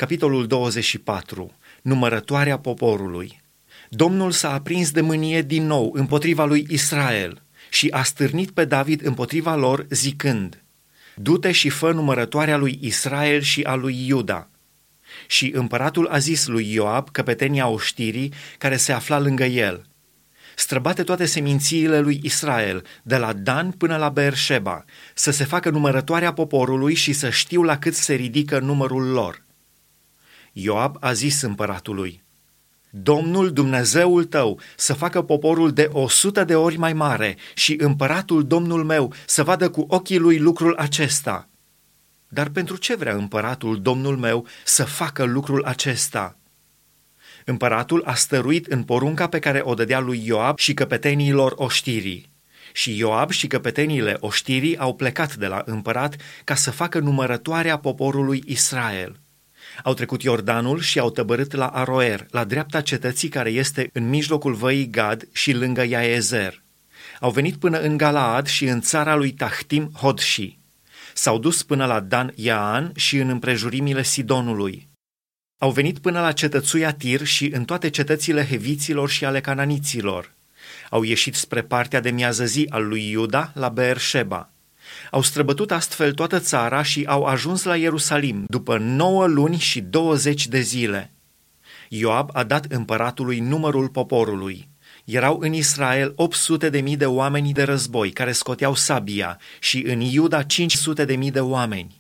Capitolul 24. Numărătoarea poporului. Domnul s-a aprins de mânie din nou împotriva lui Israel și a stârnit pe David împotriva lor, zicând: Du-te și fă numărătoarea lui Israel și a lui Iuda. Și împăratul a zis lui Ioab, căpetenia oștirii, care se afla lângă el: Străbate toate semințiile lui Israel, de la Dan până la Beersheba, să se facă numărătoarea poporului și să știu la cât se ridică numărul lor. Ioab a zis împăratului: Domnul Dumnezeul tău să facă poporul de 100 de ori mai mare și împăratul Domnul meu să vadă cu ochii lui lucrul acesta. Dar pentru ce vrea împăratul Domnul meu să facă lucrul acesta? Împăratul a stăruit în porunca pe care o dădea lui Ioab și căpeteniilor oștirii. Și Ioab și căpeteniile oștirii au plecat de la împărat ca să facă numărătoarea poporului Israel. Au trecut Iordanul și au tăbărât la Aroer, la dreapta cetății care este în mijlocul văii Gad și lângă Iaezer. Au venit până în Galaad și în țara lui Tahtim Hodși. S-au dus până la Dan Iaan și în împrejurimile Sidonului. Au venit până la cetățuia Tir și în toate cetățile heviților și ale cananiților. Au ieșit spre partea de miază zi al lui Iuda, la Beersheba. Au străbătut astfel toată țara și au ajuns la Ierusalim după 9 luni și 20 de zile. Ioab a dat împăratului numărul poporului. Erau în Israel 800.000 de oameni de război care scoteau sabia și în Iuda 500.000 de oameni.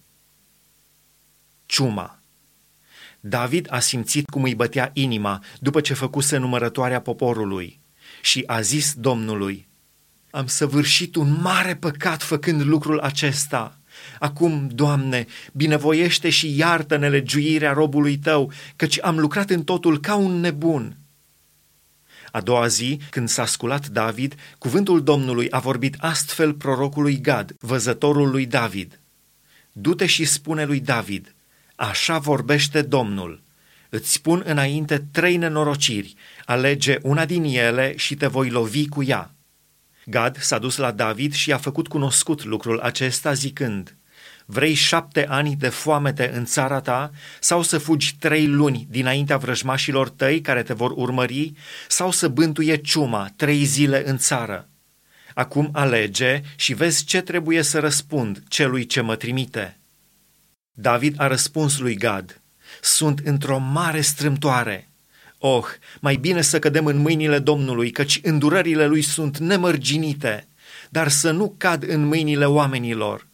Ciuma. David a simțit cum îi bătea inima după ce făcuse numărătoarea poporului și a zis Domnului: Am săvârșit un mare păcat făcând lucrul acesta. Acum, Doamne, binevoiește și iartă nelegiuirea robului Tău, căci am lucrat în totul ca un nebun. A doua zi, când s-a sculat David, cuvântul Domnului a vorbit astfel prorocului Gad, văzătorul lui David: Du-te și spune lui David: Așa vorbește Domnul. Îți spun înainte 3 nenorociri, alege una din ele și te voi lovi cu ea. Gad s-a dus la David și a făcut cunoscut lucrul acesta zicând: Vrei 7 ani de foamete în țara ta sau să fugi 3 luni dinaintea vrăjmașilor tăi care te vor urmări sau să bântuie ciuma 3 zile în țară? Acum alege și vezi ce trebuie să răspund celui ce mă trimite. David a răspuns lui Gad: Sunt într-o mare strâmtoare. Oh, mai bine să cădem în mâinile Domnului, căci îndurările lui sunt nemărginite, dar să nu cad în mâinile oamenilor.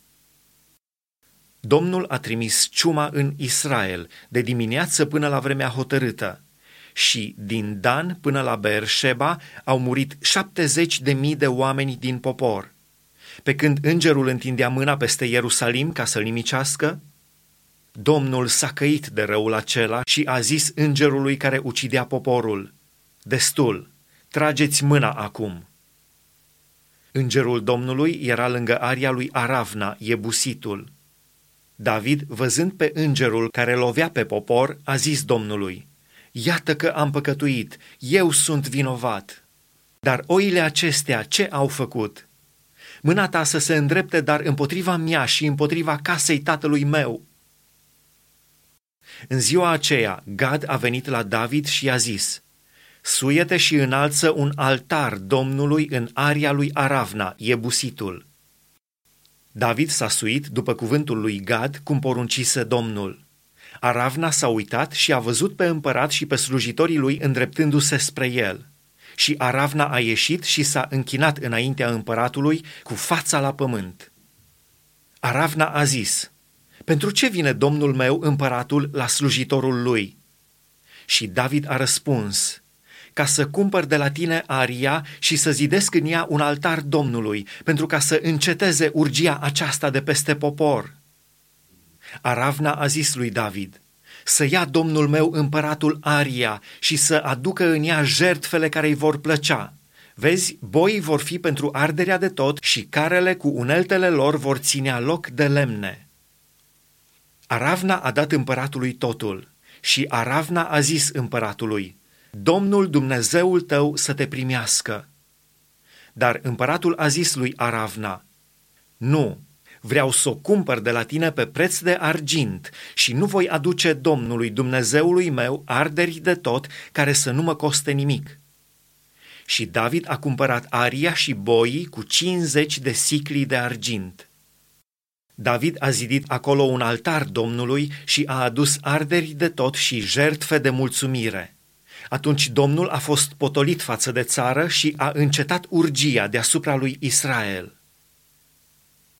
Domnul a trimis ciuma în Israel, de dimineață până la vremea hotărâtă, și din Dan până la Beersheba au murit 70.000 de oameni din popor. Pe când îngerul întindea mâna peste Ierusalim ca să-l nimicească, Domnul s-a căit de răul acela și a zis îngerului care ucidea poporul: Destul, trageți mâna acum. Îngerul Domnului era lângă aria lui Aravna, Iebusitul. David, văzând pe îngerul care lovea pe popor, a zis Domnului: Iată că am păcătuit, eu sunt vinovat. Dar oile acestea ce au făcut? Mâna ta să se îndrepte dar împotriva mea și împotriva casei tatălui meu. În ziua aceea, Gad a venit la David și i-a zis: Suie-te și înalță un altar Domnului în aria lui Aravna, Iebusitul. David s-a suit după cuvântul lui Gad, cum poruncise Domnul. Aravna s-a uitat și a văzut pe împărat și pe slujitorii lui îndreptându-se spre el. Și Aravna a ieșit și s-a închinat înaintea împăratului cu fața la pământ. Aravna a zis: Pentru ce vine domnul meu, împăratul, la slujitorul lui? Și David a răspuns: Ca să cumpăr de la tine aria și să zidesc în ea un altar Domnului, pentru ca să înceteze urgia aceasta de peste popor. Aravna a zis lui David: Să ia domnul meu împăratul aria și să aducă în ea jertfele care îi vor plăcea. Vezi, boii vor fi pentru arderea de tot și carele cu uneltele lor vor ținea loc de lemne. Aravna a dat împăratului totul și Aravna a zis împăratului: Domnul Dumnezeul tău să te primească. Dar împăratul a zis lui Aravna: Nu, vreau să o cumpăr de la tine pe preț de argint și nu voi aduce Domnului Dumnezeului meu arderi de tot care să nu mă coste nimic. Și David a cumpărat aria și boii cu 50 de sicli de argint. David a zidit acolo un altar Domnului și a adus arderi de tot și jertfe de mulțumire. Atunci Domnul a fost potolit față de țară și a încetat urgia deasupra lui Israel.